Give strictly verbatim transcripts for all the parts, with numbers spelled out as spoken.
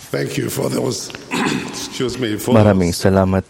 Thank you for those, excuse me, for Maraming those salamat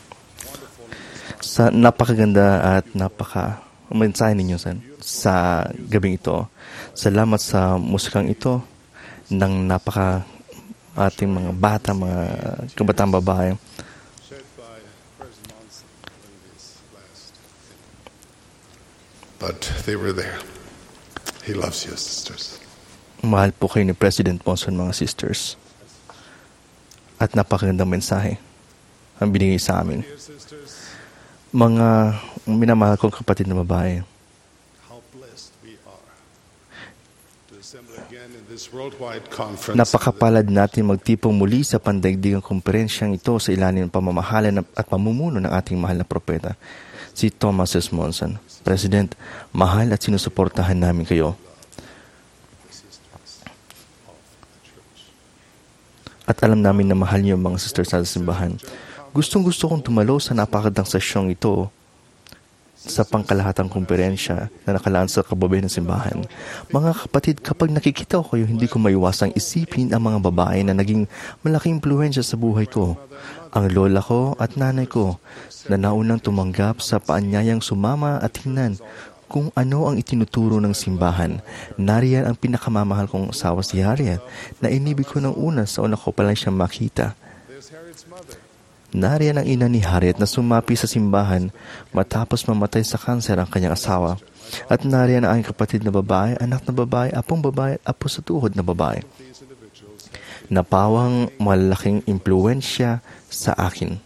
sa napakaganda at napaka mensahe ninyo sa, sa gabing ito. Salamat sa musikang ito ng napaka ating mga bata, mga kabataan babae. shared by President Monson in this last thing. But they were there. He loves you, sisters. Mahal po kayo ni President Monson, mga sisters. At napakagandang mensahe ang binigay sa amin. Dear sisters, Mga minamahal kong kapatid na babae, how blessed we are to assemble again in this worldwide conference. napakapalad natin magtipong muli sa pandaigdigang komperensyang ito sa ilalim ng pamamahala at pamumuno ng ating mahal na propeta, si Thomas S. Monson. President, mahal at sinusuportahan namin kayo. At alam namin na mahal niyo ang mga sisters sa simbahan. Gustong gusto kong tumalo sa napakagandang sesyong ito sa pangkalahatang komperensya na nakalaan sa kababayan ng simbahan. Mga kapatid, kapag nakikita ko kayo, hindi ko maiwasang isipin ang mga babae na naging malaking impluensya sa buhay ko. Ang lola ko at nanay ko na naunang tumanggap sa paanyayang sumama at tingnan kung ano ang itinuturo ng simbahan. Nariyan ang pinakamamahal kong asawa si Harriet na inibig ko ng una sa una ko pa lang siyang makita. Nariyan ang ina ni Harriet na sumapi sa simbahan matapos mamatay sa kanser ang kanyang asawa. At nariyan ang aking kapatid na babae, anak na babae, apong babae, apo sa tuhod na babae. Napawang malaking impluensya sa akin.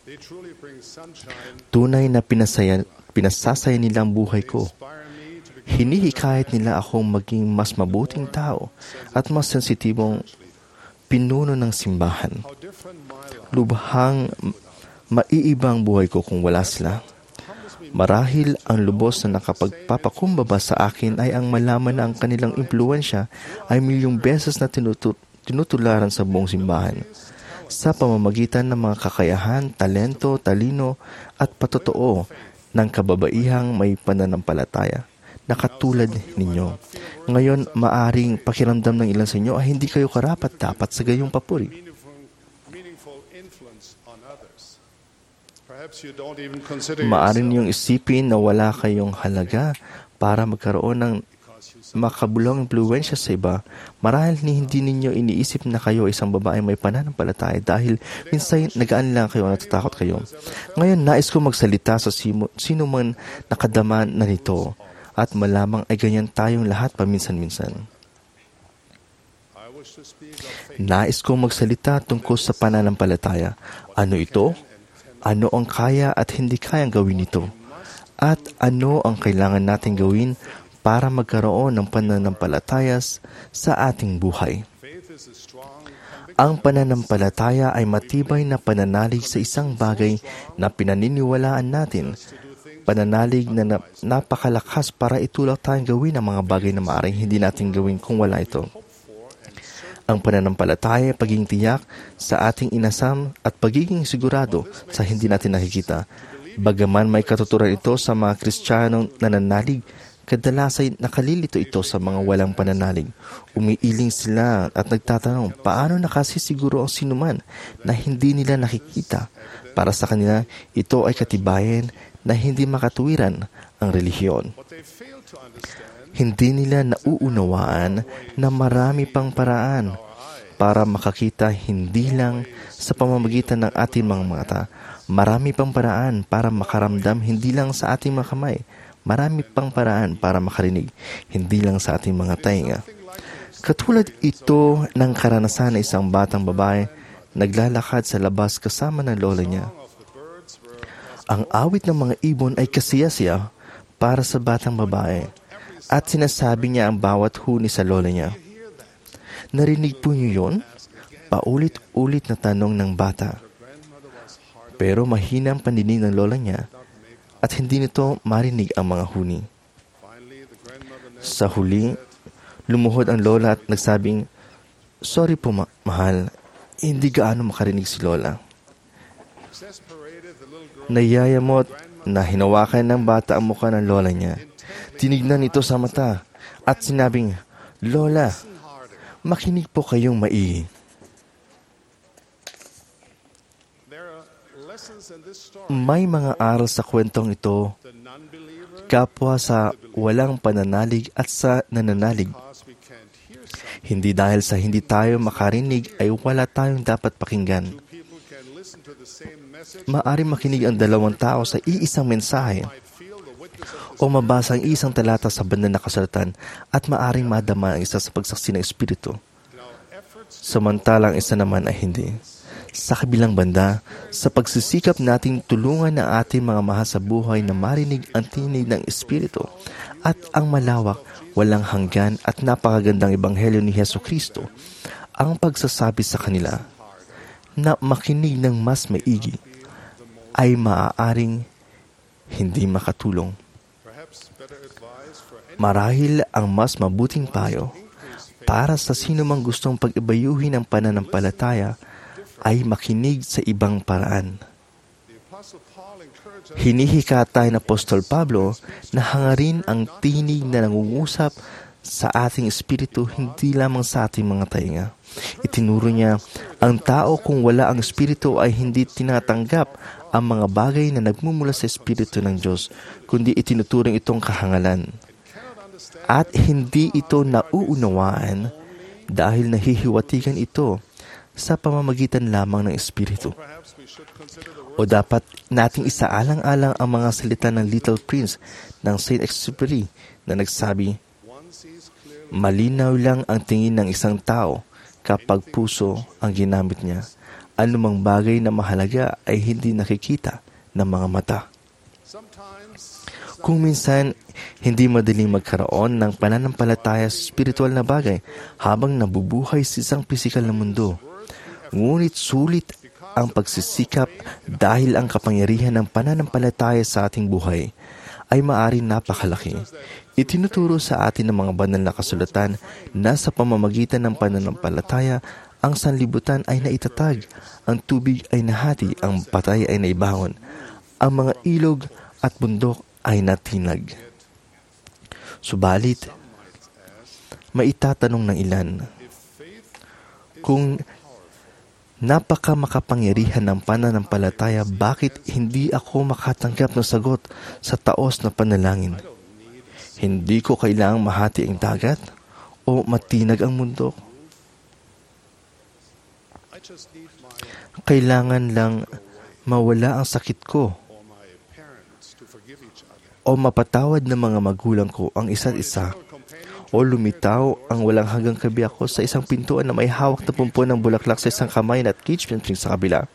Tunay na pinasaya, pinasasaya nila ang buhay ko. Hinihikayat nila akong maging mas mabuting tao at mas sensitibong pinuno ng simbahan. Lubhang maiibang buhay ko kung wala sila. Marahil ang lubos na nakapagpapakumbaba sa akin ay ang malaman na ang kanilang impluensya ay milyong beses na tinutu- tinutularan sa buong simbahan sa pamamagitan ng mga kakayahan, talento, talino at patotoo ng kababaihang may pananampalataya na katulad ninyo. Ngayon, maaring pakiramdam ng ilan sa inyo ay hindi kayo karapat-dapat sa gayong papuri. Maaari niyong isipin na wala kayong halaga para magkaroon ng makabulong impluensya sa iba. Marahil hindi ninyo iniisip na kayo isang babae may pananampalataya dahil minsan nagaan lang kayo at natatakot kayo. Ngayon, nais ko magsalita sa sino, sino man nakadama na nito at malamang ay ganyan tayong lahat paminsan-minsan. Nais ko magsalita tungkol sa pananampalataya. Ano ito? Ano ang kaya at hindi kayang gawin ito? At ano ang kailangan natin gawin para magkaroon ng pananampalataya sa ating buhay? Ang pananampalataya ay matibay na pananalig sa isang bagay na pinaniniwalaan natin. Pananalig na napakalakas para itulak tayong gawin ang mga bagay na maaaring hindi natin gawin kung wala ito. Ang pananampalataya ay pagiging tiyak sa ating inasam at pagiging sigurado sa hindi natin nakikita. Bagaman may katuturan ito sa mga Kristiyanong nananalig, kadalasan nakalilito ito sa mga walang pananalig. Umiiling sila at nagtatanong, paano nakasisiguro ang sinuman na hindi nila nakikita? Para sa kanila, ito ay katibayan na hindi makatuwiran ang relihiyon. Hindi nila nauunawaan na marami pang paraan para makakita hindi lang sa pamamagitan ng ating mga mata. Marami pang paraan para makaramdam hindi lang sa ating mga kamay. Marami pang paraan para makarinig hindi lang sa ating mga tainga. Katulad ito ng karanasan ng isang batang babae naglalakad sa labas kasama ng lola niya. Ang awit ng mga ibon ay kasiyasiya para sa batang babae. At sinasabi niya ang bawat huni sa lola niya. Narinig po niyo yun? Paulit-ulit na tanong ng bata. Pero mahina ang pandinig ng lola niya at hindi nito marinig ang mga huni. Sa huli, lumuhod ang lola at nagsabing, sorry po ma- mahal, hindi gaano makarinig si lola. Nayayamot na hinawakan ng bata ang mukha ng lola niya. Tinignan ito sa mata at sinabing, Lola, makinig po kayong maigi. in this story, May mga aral sa kwentong ito, the non-believer, kapwa sa walang pananalig at sa nananalig. because we can't hear something. Hindi dahil sa hindi tayo makarinig ay wala tayong dapat pakinggan. Two people can listen to the same message, Maaari makinig ang dalawang tao sa iisang mensahe might feel the witness of the o mabasa ang isang talata sa banal na kasulatan at maaring madama ang isa sa pagsaksi ng Espiritu. Now, efforts Samantalang isa naman ay hindi. Sa kabilang banda, sa pagsisikap nating tulungan ang ating mga mahal sa buhay na marinig ang tinig ng Espiritu at ang malawak, walang hanggan at napakagandang ebanghelyo ni Heso Kristo, ang pagsasabi sa kanila na makinig ng mas maigi ay maaaring hindi makatulong. perhaps better advice for any Marahil ang mas mabuting payo para sa sino mang gustong pag-ibayuhin ang pananampalataya ay makinig sa ibang paraan. the Apostle Paul encouraged us Hinihikatay ng Apostol Pablo na hangarin ang tinig na nangungusap sa ating espiritu, hindi lamang sa ating mga tainga. Itinuro niya, ang tao kung wala ang espiritu ay hindi tinatanggap ang mga bagay na nagmumula sa espiritu ng Diyos, kundi itinuturing itong kahangalan. At hindi ito nauunawaan dahil nahihiwatigan ito sa pamamagitan lamang ng espiritu. perhaps we should consider the O dapat nating isaalang-alang ang mga salita ng Little Prince ng Saint Exupéry na nagsabi, one sees clearly malinaw lang ang tingin ng isang tao kapag puso ang ginamit niya. Anumang bagay na mahalaga ay hindi nakikita ng mga mata. sometimes Kung minsan, hindi madaling magkaroon ng pananampalataya sa spiritual na bagay habang nabubuhay sa isang pisikal na mundo. Ngunit sulit ang pagsisikap dahil ang kapangyarihan ng pananampalataya sa ating buhay ay maaaring napakalaki. Itinuturo sa atin ng mga banal na kasulatan na sa pamamagitan ng pananampalataya, ang sanlibutan ay naitatag, ang tubig ay nahati, ang patay ay naibangon, ang mga ilog at bundok ay natinag. Subalit, maitatanong ng ilan, kung napaka makapangyarihan ng pananampalataya, bakit hindi ako makatanggap ng sagot sa taos na panalangin? Hindi ko kailangang mahati ang dagat o matinag ang mundo. I just need my Kailangan lang mawala ang sakit ko or my parents to forgive each other. o mapatawad ng mga magulang ko ang isa't isa o lumitaw ang walang hanggang kabiyak ko sa isang pintuan na may hawak na pumpo ng bulaklak sa isang kamay at cage painting sa kabila.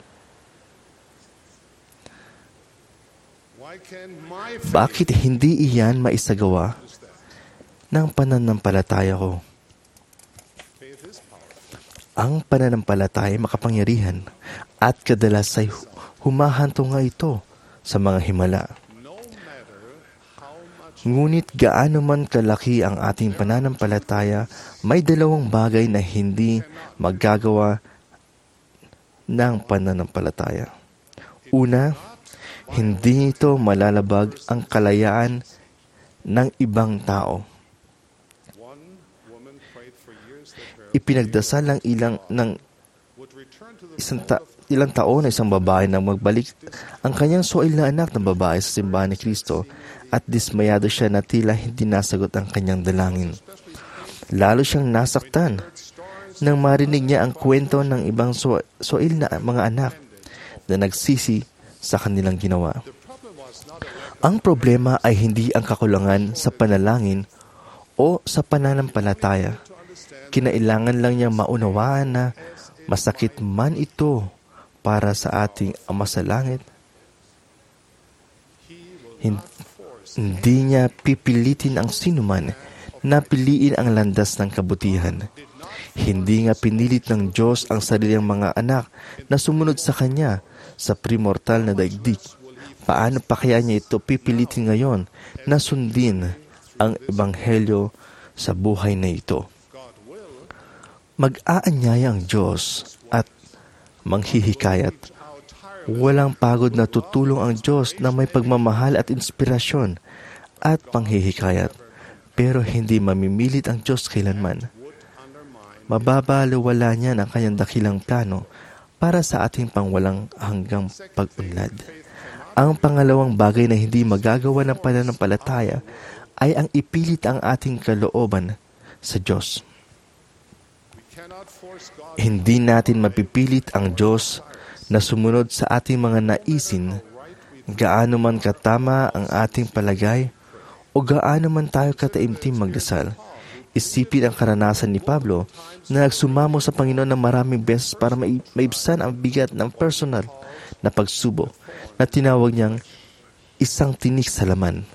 Why can my faith Bakit hindi iyan maisagawa ng pananampalataya ko? faith is powerful. Ang pananampalataya ay makapangyarihan at kadalas ay humahanto nga ito sa mga himala. No matter how much Ngunit gaano man kalaki ang ating pananampalataya, may dalawang bagay na hindi magagawa ng pananampalataya. Una, hindi ito malalabag ang kalayaan ng ibang tao. one woman prayed for years that her Ipinagdasal ng ilang ng would return to the isang ta- ilang taon na isang babae na magbalik ang kanyang suwail na anak ng babae sa simbahan ni Kristo at dismayado siya na tila hindi nasagot ang kanyang dalangin. Lalo siyang nasaktan nang marinig niya ang kwento ng ibang su- suwail na mga anak na nagsisi sa kanilang ginawa. Ang problema ay hindi ang kakulangan sa panalangin o sa pananampalataya. Kinailangan lang niyang maunawaan na masakit man ito para sa ating Ama sa Langit. Hin- Hindi niya pipilitin ang sinuman na piliin ang landas ng kabutihan. Hindi nga pinilit ng Diyos ang sariling mga anak na sumunod sa Kanya sa primortal na daigdig. Paano pa kaya niya ito pipilitin ngayon na sundin ang Ebanghelyo sa buhay na ito? Mag-aanyaya ang Diyos at manghihikayat. Walang pagod na tutulong ang Diyos na may pagmamahal at inspirasyon at panghihikayat. Pero hindi mamimilit ang Diyos kailanman. Mababaliwala niya ang kanyang dakilang plano para sa ating pangwalang hanggang pag-unlad. Ang pangalawang bagay na hindi magagawa ng pananampalataya ay ang ipilit ang ating kalooban sa Diyos. Hindi natin mapipilit ang Diyos na sumunod sa ating mga naisin, gaano man katama ang ating palagay o gaano man tayo kataimtim magdasal. Isipin ang karanasan ni Pablo na nagsumamo sa Panginoon ng maraming beses para maibsan ang bigat ng personal na pagsubok na tinawag niyang isang tinik sa laman.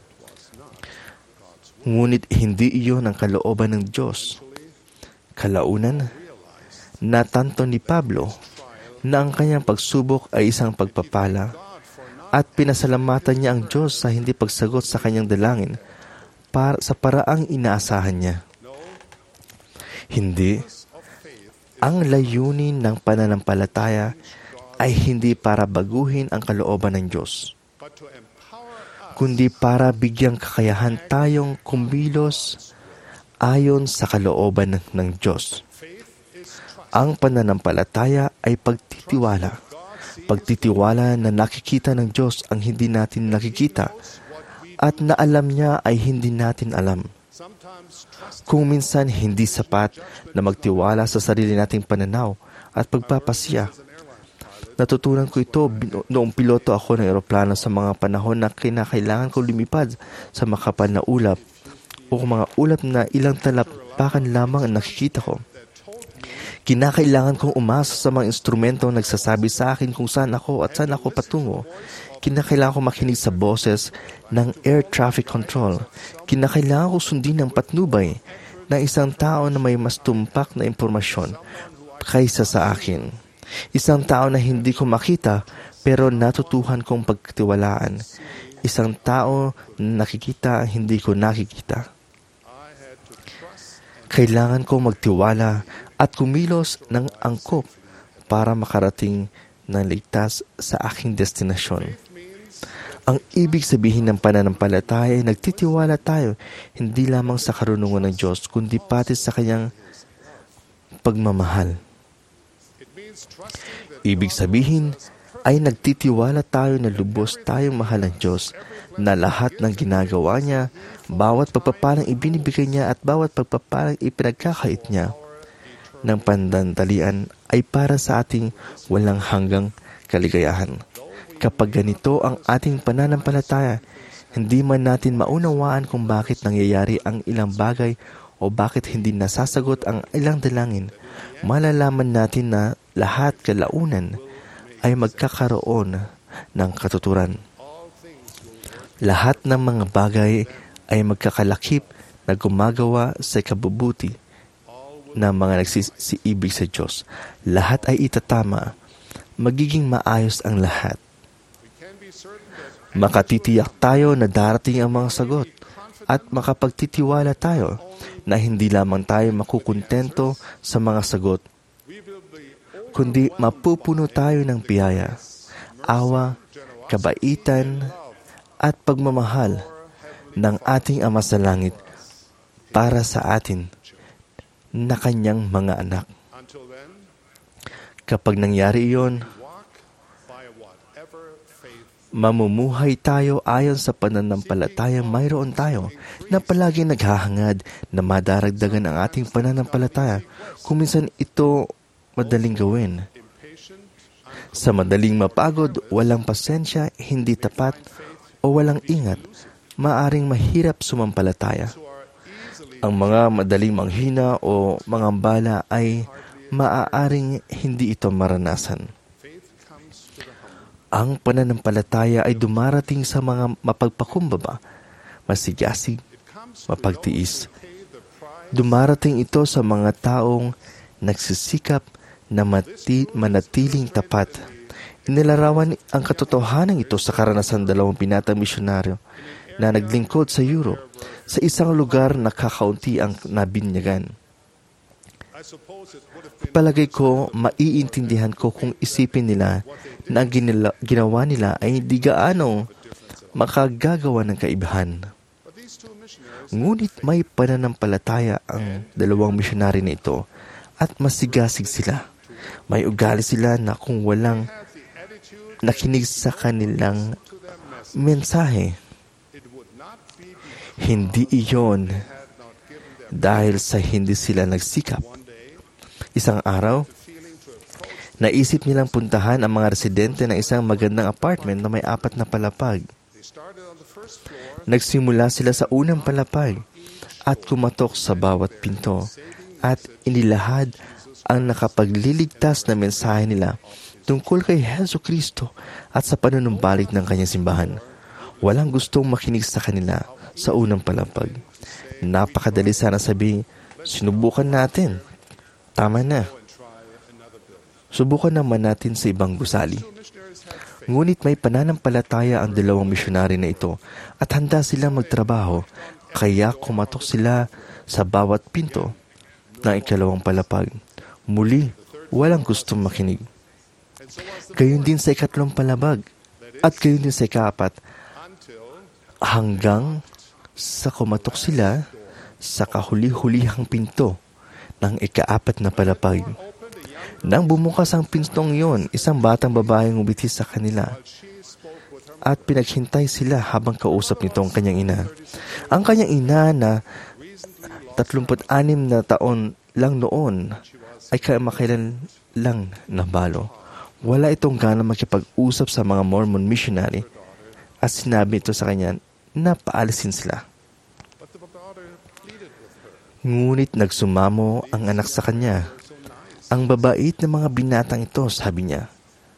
Ngunit hindi iyon ang kalooban ng Diyos. Kalaunan, natanto ni Pablo na ang kanyang pagsubok ay isang pagpapala at pinasalamatan niya ang Diyos sa hindi pagsagot sa kanyang dalangin para sa paraang inaasahan niya. Hindi. Ang layunin ng pananampalataya ay hindi para baguhin ang kalooban ng Diyos, kundi para bigyang kakayahan tayong kumilos ayon sa kalooban ng Diyos. Ang pananampalataya ay pagtitiwala. Pagtitiwala na nakikita ng Diyos ang hindi natin nakikita at na alam niya ay hindi natin alam. Kung minsan hindi sapat na magtiwala sa sarili nating pananaw at pagpapasiya. Natutunan ko ito noong piloto ako ng eroplano sa mga panahon na kinakailangan ko lumipad sa makapal na ulap o mga ulap na ilang talapakan lamang ang nakikita ko. Kinakailangan kong umasa sa mga instrumentong nagsasabi sa akin kung saan ako at saan ako patungo. Kinakailangan ko makinig sa boses ng air traffic control. Kinakailangan ko sundin ang patnubay ng isang tao na may mas tumpak na impormasyon kaysa sa akin. Isang tao na hindi ko makita pero natutuhan kong pagtiwalaan. Isang tao na nakikita hindi ko nakikita. Kailangan kong magtiwala at kumilos ng angkop para makarating ng ligtas sa aking destinasyon. Ang ibig sabihin ng pananampalataya ay nagtitiwala tayo hindi lamang sa karunungan ng Diyos, kundi pati sa kanyang pagmamahal. Ibig sabihin ay nagtitiwala tayo na lubos tayong mahal ng Diyos, na lahat ng ginagawa niya, bawat pagpapalang ibinibigay niya at bawat pagpapalang ipinagkakait niya ng pandandalian ay para sa ating walang hanggang kaligayahan. Kapag ganito ang ating pananampalataya, hindi man natin maunawaan kung bakit nangyayari ang ilang bagay o bakit hindi nasasagot ang ilang dalangin, malalaman natin na lahat kalaunan ay magkakaroon ng katuturan. Lahat ng mga bagay ay magkakalakip na gumagawa sa kabubuti ng mga nagsisiibig sa Diyos. Lahat ay itatama. Magiging maayos ang lahat. Makatitiyak tayo na darating ang mga sagot at makapagtitiwala tayo na hindi lamang tayo makukontento sa mga sagot, kundi mapupuno tayo ng biyaya, awa, kabaitan, at pagmamahal ng ating Ama sa Langit para sa atin na kanyang mga anak. Kapag nangyari iyon, mamumuhay tayo ayon sa pananampalatayang mayroon tayo na palagi naghahangad na madaragdagan ang ating pananampalataya kung minsan ito madaling gawin. Sa madaling mapagod, walang pasensya, hindi tapat, o walang ingat, maaring mahirap sumampalataya. Ang mga madaling manghina o mangambala ay maaaring hindi ito maranasan. Ang pananampalataya ay dumarating sa mga mapagpakumbaba, masigasig, mapagtiis. Dumarating ito sa mga taong nagsisikap na mati, manatiling tapat. Inilarawan ang katotohanan ito sa karanasan dalawang binatang misyonaryo na naglingkod sa Europe sa isang lugar na kakaunti ang nabinyagan. Palagay ko, maiintindihan ko kung isipin nila na ang ginawa nila ay hindi gaano makagagawa ng kaibahan. Ngunit may pananampalataya ang dalawang misyonary na ito at masigasig sila. May ugali sila na kung walang had the attitude nakinig sa kanilang to their message, mensahe, it would not be because hindi iyon had not given them dahil sa hindi sila nagsikap. one day Isang araw, the feeling to approach. naisip nilang puntahan ang mga residente ng isang magandang apartment na may apat na palapag. They started on the first floor, Nagsimula sila sa unang palapag at kumatok sa bawat pinto at inilahad ang nakapagliligtas na mensahe nila tungkol kay Hesu Kristo at sa panunumbalik ng kanyang simbahan. Walang gustong makinig sa kanila sa unang palapag. Napakadali sana sabihin, sinubukan natin. Tama na. Subukan naman natin sa ibang gusali. Ngunit may pananampalataya ang dalawang misyonary na ito at handa silang magtrabaho, kaya kumatok sila sa bawat pinto ng ikalawang palapag. Muli, walang gustong makinig. Gayon din sa ikatlong palabag at gayon din sa ikaapat hanggang sa kumatok sila sa kahuli-hulihang pinto ng ikaapat na palapag. Nang bumukas ang pintong iyon, isang batang babaeng umiti sa kanila at pinaghintay sila habang kausap nito ang kanyang ina. Ang kanyang ina na tatlumput anim na taon lang noon ay kamakailan lang nabalo. Wala itong gana makipag-usap sa mga Mormon missionary at sinabi ito sa kanya na paalisin sila. Ngunit nagsumamo ang anak sa kanya. Ang babait ng mga binatang ito, sabi niya.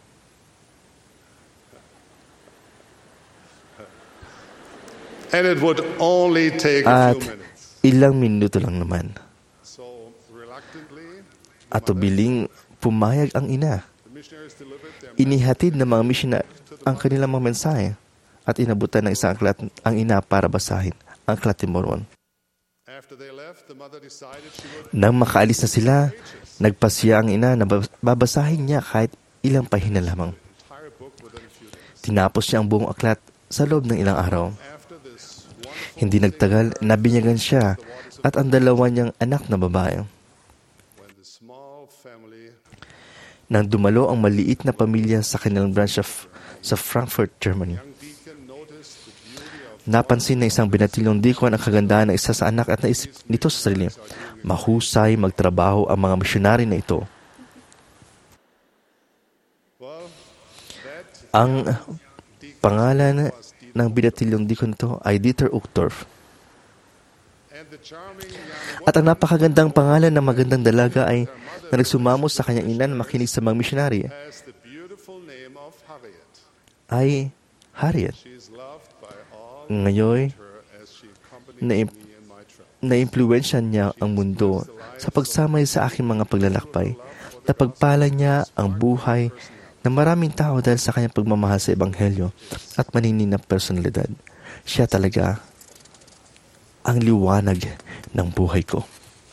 and it would only take a At few minutes. ilang minuto lang naman. So reluctantly, At ubiling pumayag ang ina. the missionaries delivered their Inihatid ng mga missionary ang kanilang mga mensahe at inabutan ng isang aklat ang ina para basahin ang aklat ni Mormon. After they left, the mother decided she would Nang makaalis na sila, nagpasya ang ina na babasahin niya kahit ilang pahina lamang. entire book within a few days. Tinapos niya ang buong aklat sa loob ng ilang araw. After this wonderful Hindi nagtagal, nabinyagan siya at ang dalawa niyang anak na babae. when the small family Nang dumalo ang maliit na pamilya sa kanilang branch of, sa Frankfurt, Germany. young deacon noticed the beauty of Napansin na isang binatilyong dikon ang kagandahan ng isa sa anak at naisip nito sa sarili. Mahusay magtrabaho ang mga misyonary na ito. well, that Ang pangalan ng binatilyong dikon ito ay Dieter Uchtdorf. and the charming young At ang napakagandang pangalan ng magandang dalaga ay na nagsumamo sa kanyang ina na makinig sa mga misyonary has the beautiful name of Harriet. ay Harriet. She is loved by all Ngayon, her as she accompanied na, me in my travels. na-impluensya niya ang mundo sa pagsama sa aking mga paglalakbay. Napagpala niya ang buhay ng maraming tao dahil sa kanyang pagmamahal sa Ebanghelyo at maninina personalidad. Siya talaga ang liwanag ng buhay ko.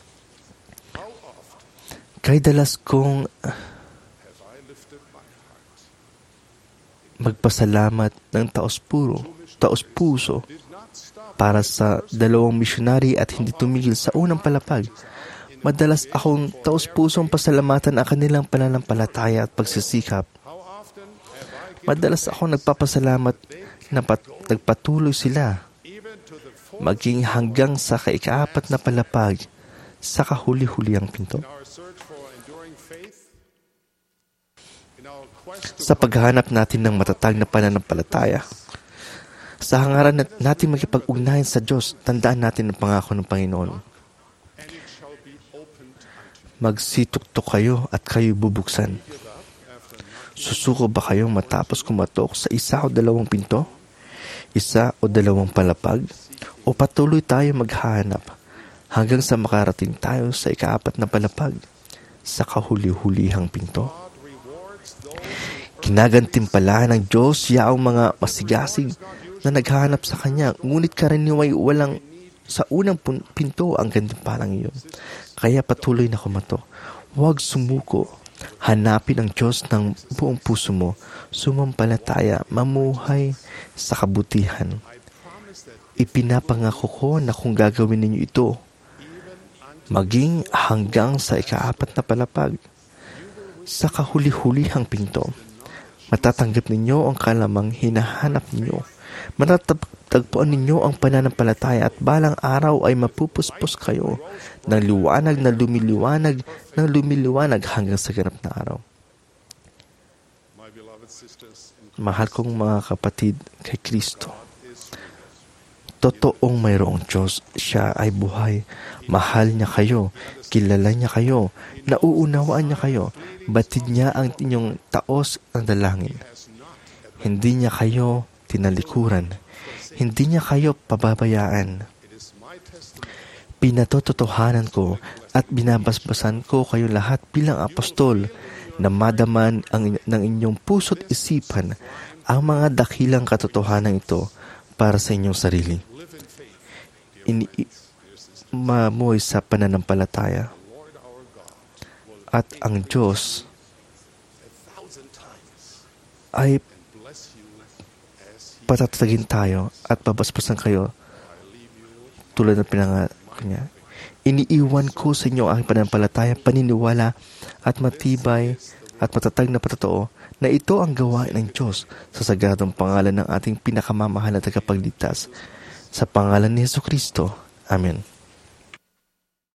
Kay dalas kong Have I lifted my heart? magpasalamat ng taos-puro, taos-puso Did not stop para sa dalawang misyonary at hindi tumigil sa unang palapag. Madalas akong taos-pusong pasalamatan ang kanilang pananampalataya at pagsisikap. how often have I given Madalas ako nagpapasalamat na pat- nagpatuloy sila even to the fourth maging hanggang sa kaikaapat na palapag sa kahuli-hulihang pinto. in our search for enduring faith, in our quest to Sa paghahanap natin ng matatag na pananampalataya, sa hangaran nat- natin makipag-ugnayan sa Diyos, tandaan natin ang pangako ng Panginoon. and it shall be opened unto Magsituktok kayo at kayo bubuksan. Susuko ba kayong matapos kumatok sa isa o dalawang pinto? Isa o dalawang palapag? O patuloy tayo maghahanap hanggang sa makarating tayo sa ikaapat na palapag sa kahuli-hulihang pinto? God rewards those Kinagantimpala ng Diyos yaong mga masigasig na naghahanap sa Kanya, ngunit karaniway walang sa unang pun- pinto ang gantimpalang iyon. Kaya patuloy na kumatok. Huwag sumuko. Hanapin ang Diyos ng buong puso mo. Sumampalataya, mamuhay sa kabutihan. Ipinapangako ko na kung gagawin ninyo ito, maging hanggang sa ikaapat na palapag, sa kahuli-hulihang pinto. Matatanggap ninyo ang kalamang hinahanap ninyo. Matatagpuan ninyo ang pananampalataya at balang araw ay mapupuspos kayo ng liwanag na lumiliwanag ng lumiliwanag hanggang sa ganap na araw. My beloved sisters in Mahal kong mga kapatid kay Kristo, totoong mayroong Diyos. Siya ay buhay. Mahal niya kayo. Kilala niya kayo. Nauunawaan niya kayo. Batid niya ang inyong taos ng dalangin. Hindi niya kayo tinalikuran. Hindi niya kayo pababayaan. it is my testimony Pinatototohanan ko at binabasbasan ko kayo lahat bilang apostol na madaman ang, ng inyong puso't isipan ang mga dakilang katotohanan ito para sa inyong sarili. live in faith. Ini mamuhay sa pananampalataya. Lord our God will At ang Diyos a thousand times ay bless you as He patatagin tayo at babasbasan kayo tulad ng pinangako niya. Iniiwan ko sa inyo ang pananampalataya, paniniwala at matibay at matatag na patotoo na ito ang gawain ng Diyos sa sagradong pangalan ng ating pinakamamahal na tagapagligtas. Sa pangalan ni Jesucristo. Amen.